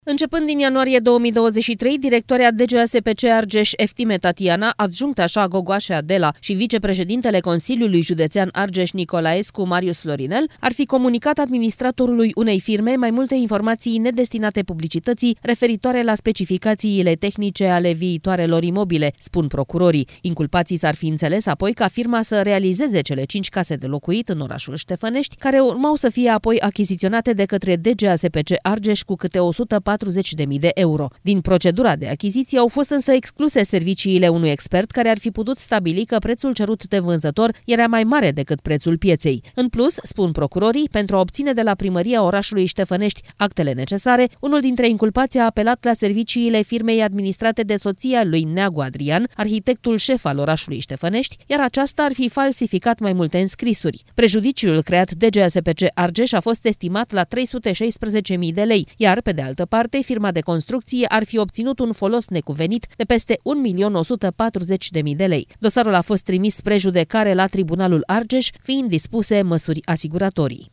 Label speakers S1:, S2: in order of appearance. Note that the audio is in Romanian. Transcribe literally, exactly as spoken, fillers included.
S1: Începând din ianuarie două mii douăzeci și trei, directoarea D G A S P C Argeș Eftime Tatiana, adjuncta așa Gogoașe Adela și vicepreședintele Consiliului Județean Argeș Nicolaescu Marius Florinel ar fi comunicat administratorului unei firme mai multe informații nedestinate publicității referitoare la specificațiile tehnice ale viitoarelor imobile, spun procurorii. Inculpații s-ar fi înțeles apoi ca firma să realizeze cele cinci case de locuit în orașul Ștefănești, care urmau să fie apoi achiziționate de către D G A S P C Argeș cu câte o sută patruzeci de mii de euro. Din procedura de achiziție au fost însă excluse serviciile unui expert care ar fi putut stabili că prețul cerut de vânzător era mai mare decât prețul pieței. În plus, spun procurorii, pentru a obține de la primăria orașului Ștefănești actele necesare, unul dintre inculpați a apelat la serviciile firmei administrate de soția lui Neagu Adrian, arhitectul șef al orașului Ștefănești, iar aceasta ar fi falsificat mai multe înscrisuri. Prejudiciul creat D G A S P C Argeș a fost estimat la trei sute șaisprezece mii de lei, iar, pe de altă parte, firma de construcție ar fi obținut un folos necuvenit de peste un milion o sută patruzeci de mii de lei. Dosarul a fost trimis spre judecare la Tribunalul Argeș, fiind dispuse măsuri asiguratorii.